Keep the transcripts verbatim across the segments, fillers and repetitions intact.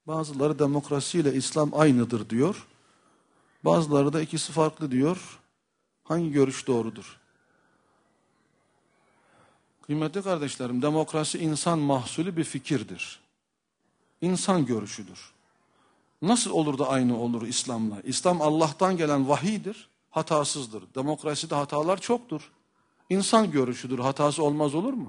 Bazıları demokrasiyle İslam aynıdır diyor. Bazıları da ikisi farklı diyor. Hangi görüş doğrudur? Kıymetli kardeşlerim, demokrasi insan mahsulü bir fikirdir. İnsan görüşüdür. Nasıl olur da aynı olur İslam'la? İslam Allah'tan gelen vahiydir, hatasızdır. Demokraside hatalar çoktur. İnsan görüşüdür, hatası olmaz olur mu?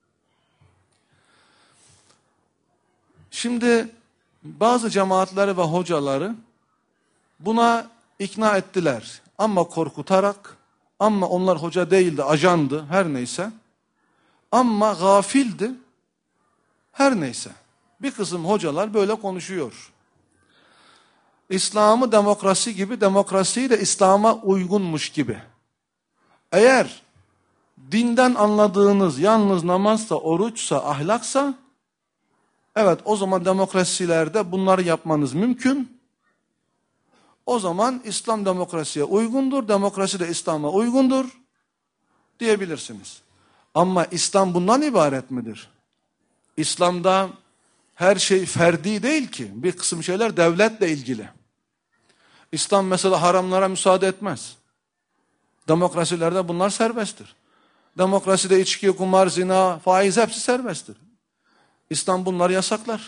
Şimdi bazı cemaatleri ve hocaları buna ikna ettiler. Ama korkutarak, ama onlar hoca değildi, ajandı, her neyse. Ama gafildi, her neyse. Bir kısım hocalar böyle konuşuyor. İslam'ı demokrasi gibi, demokrasiyi de İslam'a uygunmuş gibi. Eğer dinden anladığınız yalnız namazsa, oruçsa, ahlaksa, evet o zaman demokrasilerde bunları yapmanız mümkün. O zaman İslam demokrasiye uygundur, demokrasi de İslam'a uygundur diyebilirsiniz. Ama İslam bundan ibaret midir? İslam'da her şey ferdi değil ki. Bir kısım şeyler devletle ilgili. İslam mesela haramlara müsaade etmez. Demokrasilerde bunlar serbesttir. Demokraside içki, kumar, zina, faiz hepsi serbesttir. İslam bunları yasaklar.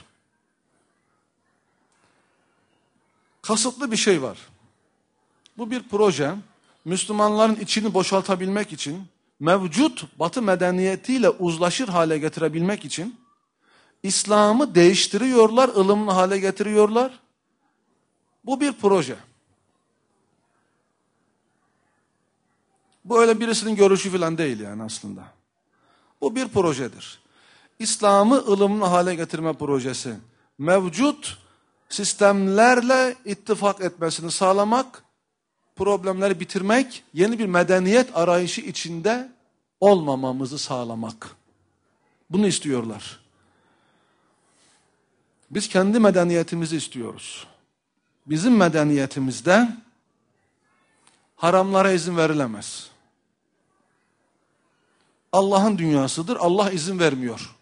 Kasıtlı bir şey var. Bu bir proje. Müslümanların içini boşaltabilmek için, mevcut Batı medeniyetiyle uzlaşır hale getirebilmek için İslam'ı değiştiriyorlar, ılımlı hale getiriyorlar. Bu bir proje. Bu öyle birisinin görüşü falan değil yani aslında. Bu bir projedir. İslam'ı ılımlı hale getirme projesi. Mevcut sistemlerle ittifak etmesini sağlamak, problemleri bitirmek, yeni bir medeniyet arayışı içinde olmamamızı sağlamak. Bunu istiyorlar. Biz kendi medeniyetimizi istiyoruz. Bizim medeniyetimizde haramlara izin verilemez. Allah'ın dünyasıdır, Allah izin vermiyor.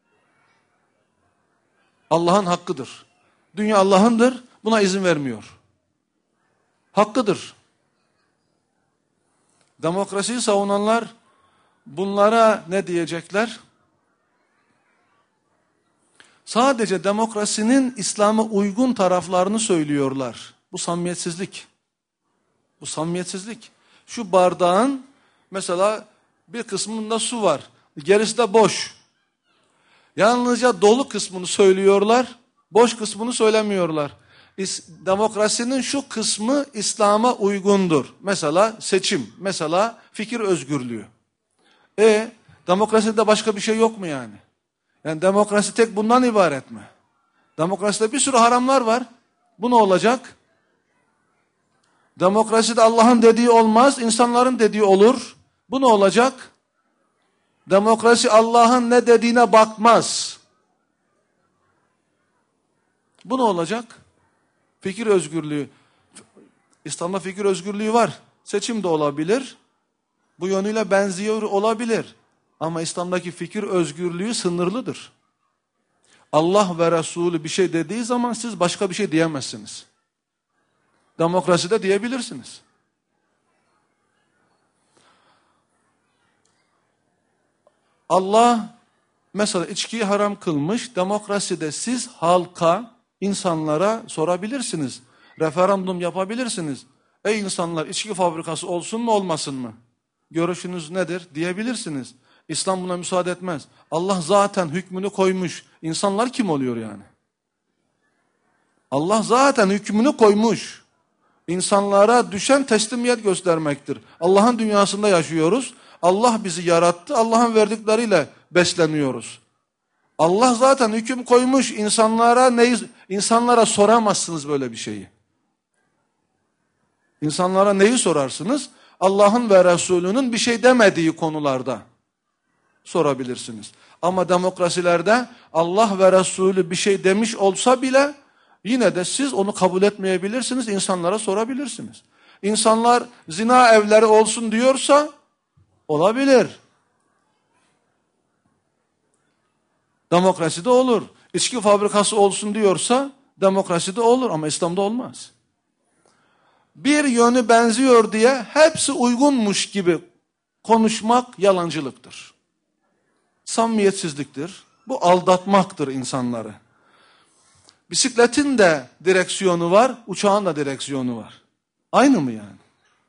Allah'ın hakkıdır. Dünya Allah'ındır, buna izin vermiyor. Hakkıdır. Demokrasiyi savunanlar bunlara ne diyecekler? Sadece demokrasinin İslam'a uygun taraflarını söylüyorlar. Bu samimiyetsizlik. Bu samimiyetsizlik. Şu bardağın mesela bir kısmında su var. Gerisi de boş. Yalnızca dolu kısmını söylüyorlar. Boş kısmını söylemiyorlar. Demokrasinin şu kısmı İslam'a uygundur. Mesela seçim. Mesela fikir özgürlüğü. E demokraside başka bir şey yok mu yani? Yani demokrasi tek bundan ibaret mi? Demokraside bir sürü haramlar var. Bu ne olacak? Demokraside Allah'ın dediği olmaz, insanların dediği olur. Bu ne olacak? Demokrasi Allah'ın ne dediğine bakmaz. Bu ne olacak? Fikir özgürlüğü. İslam'da fikir özgürlüğü var. Seçim de olabilir. Bu yönüyle benziyor olabilir. Ama İslam'daki fikir özgürlüğü sınırlıdır. Allah ve Resulü bir şey dediği zaman siz başka bir şey diyemezsiniz. Demokraside diyebilirsiniz. Allah mesela içkiyi haram kılmış. Demokraside siz halka, insanlara sorabilirsiniz. Referandum yapabilirsiniz. Ey insanlar, içki fabrikası olsun mu olmasın mı? Görüşünüz nedir diyebilirsiniz. İslam buna müsaade etmez. Allah zaten hükmünü koymuş. İnsanlar kim oluyor yani? Allah zaten hükmünü koymuş. İnsanlara düşen teslimiyet göstermektir. Allah'ın dünyasında yaşıyoruz. Allah bizi yarattı. Allah'ın verdikleriyle besleniyoruz. Allah zaten hüküm koymuş. İnsanlara neyi, insanlara soramazsınız böyle bir şeyi. İnsanlara neyi sorarsınız? Allah'ın ve Resulünün bir şey demediği konularda sorabilirsiniz. Ama demokrasilerde Allah ve Resulü bir şey demiş olsa bile yine de siz onu kabul etmeyebilirsiniz, insanlara sorabilirsiniz. İnsanlar zina evleri olsun diyorsa olabilir. Demokraside olur. İçki fabrikası olsun diyorsa Demokraside olur ama İslam'da olmaz. Bir yönü benziyor diye hepsi uygunmuş gibi konuşmak yalancılıktır. Samimiyetsizliktir. Bu aldatmaktır insanları. Bisikletin de direksiyonu var, uçağın da direksiyonu var. Aynı mı yani?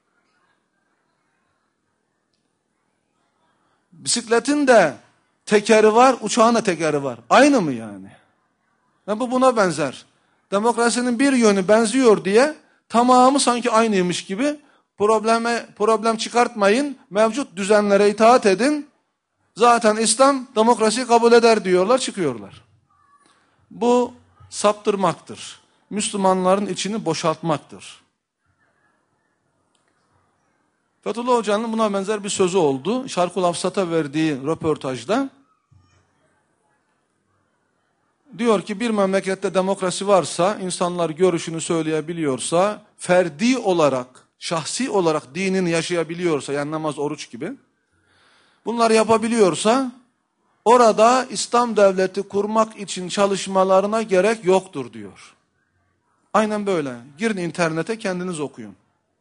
Bisikletin de tekeri var, uçağın da tekeri var. Aynı mı yani? Ve bu buna benzer. Demokrasinin bir yönü benziyor diye tamamı sanki aynıymış gibi probleme problem çıkartmayın, mevcut düzenlere itaat edin. Zaten İslam demokrasiyi kabul eder diyorlar, çıkıyorlar. Bu saptırmaktır. Müslümanların içini boşaltmaktır. Fethullah Hoca'nın buna benzer bir sözü oldu. Şarkul Afsat'a verdiği röportajda. Diyor ki bir memlekette demokrasi varsa, insanlar görüşünü söyleyebiliyorsa, ferdi olarak, şahsi olarak dinini yaşayabiliyorsa, yani namaz, oruç gibi, bunları yapabiliyorsa, orada İslam devleti kurmak için çalışmalarına gerek yoktur diyor. Aynen böyle. Girin internete kendiniz okuyun.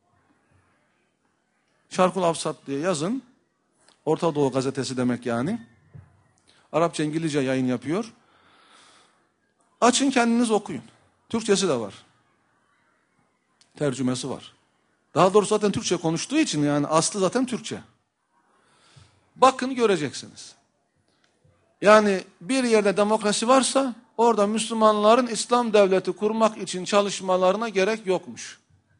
Şarkul Afsat diye yazın. Orta Doğu gazetesi demek yani. Arapça, İngilizce yayın yapıyor. Açın kendiniz okuyun. Türkçesi de var. Tercümesi var. Daha doğrusu zaten Türkçe konuştuğu için yani aslı zaten Türkçe. Bakın göreceksiniz. Yani bir yerde demokrasi varsa orada Müslümanların İslam devleti kurmak için çalışmalarına gerek yokmuş.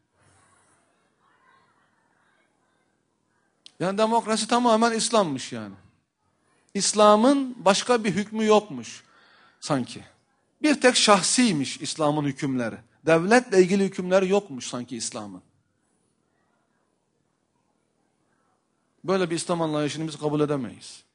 Yani demokrasi tamamen İslam'mış yani. İslam'ın başka bir hükmü yokmuş sanki. Bir tek şahsiymiş İslam'ın hükümleri. Devletle ilgili hükümleri yokmuş sanki İslam'ın. Böyle bir İslam anlayışını biz kabul edemeyiz.